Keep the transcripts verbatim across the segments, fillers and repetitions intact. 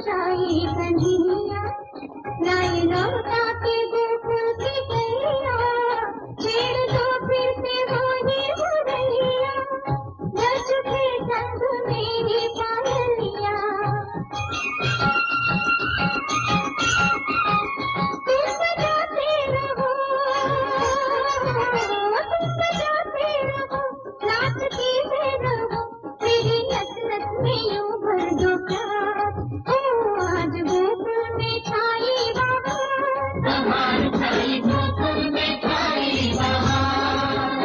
सजाई कन्हैया, लाए लौटा के गोकुल की गैया, छेड़ दो फिर से होली मुरैया, नच के संग मेरी पायलिया। तुम बजाते रहो, तुम बजाते रहो, नाचती है रहो, मेरी नस नस में यूं भर दो प्यार। ओ आज गोकुल में छाई बहार, बहार छाई गोकुल में छाई बहार।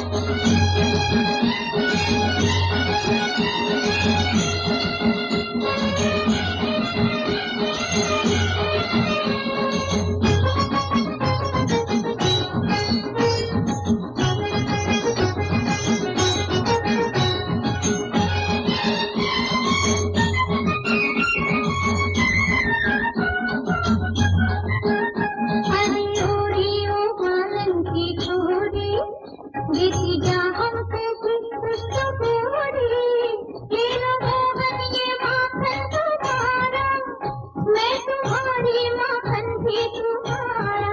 अरे ओरी ओ बालन की छोरी, बीती जा हमको पुष्प पूरी, ये लो मोहन ये माखन तुम्हारा, मैं तुम्हारी माखन भी तुम्हारा।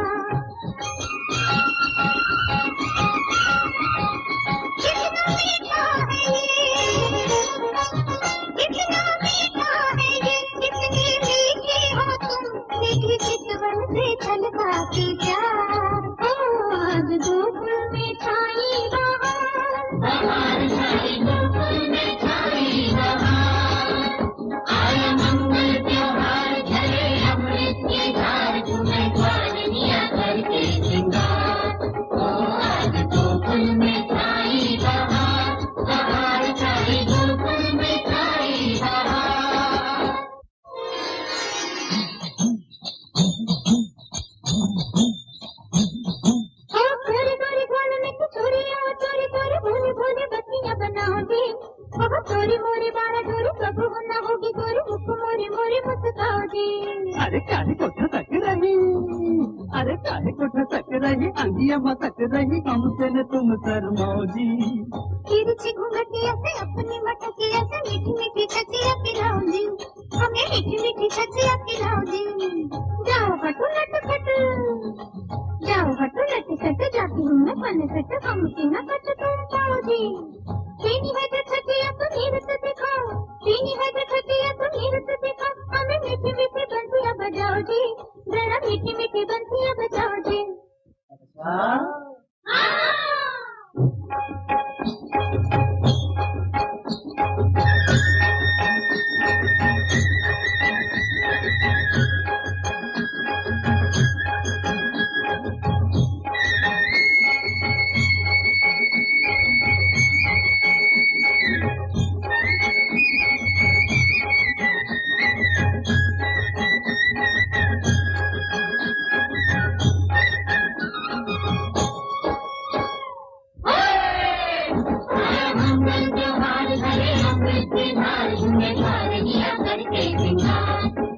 कितना मीठा है ये, कितना मीठा है ये, कितनी मीठी हो तुम, मीठी चितवन से छलका के प्यार। ओ आज गोकुल में छाई बहार, बहार छाई गोकुल में छाई बहार। आए मंगल त्योहार झरे अमृत की धार, तुम्हें ज्वालनिया करके श्रृंगार। ओ आज गोकुल में छाई बहार, बहार छाई गोकुल में छाई बहार। ओ गोरी गोरी गोल में चोरियां चोरी चोरी भोले भोले बत्तियां बनाओगे, ओह चोरी मोरी बारा डोरी कब होना होगी गोरी, मुख मोरी मोरी मुस्काओगे। अरे काली कोठा तक रही, अरे काली कोठा तक रही, अंगिया मतक रही, हमसे न तुम शर्माओगी। तिरछी घुंघटिया से अपनी मटकिया से मीठी मीठी छचिया पिलाओ जी, हमें मीठी मीठी छचिया पिलाओ जी। जाओ हटो नट खट, जाओ हटो नट खट, जाती हूँ मैं पन खट, हमसे न कट तुम पाओ जी। पीनी है जो छचिया तो नीरस दिखाओ, पीनी है जो छचिया तो नीरस दिखाओ, हमें मीठी मीठी बंसियां बजाओ जी, जरा मीठी मीठी बंसियां बजाओ जी। मंगल त्योहार झरे अमृत की धार, तुम्हें ज्वालनिया करके श्रृंगार।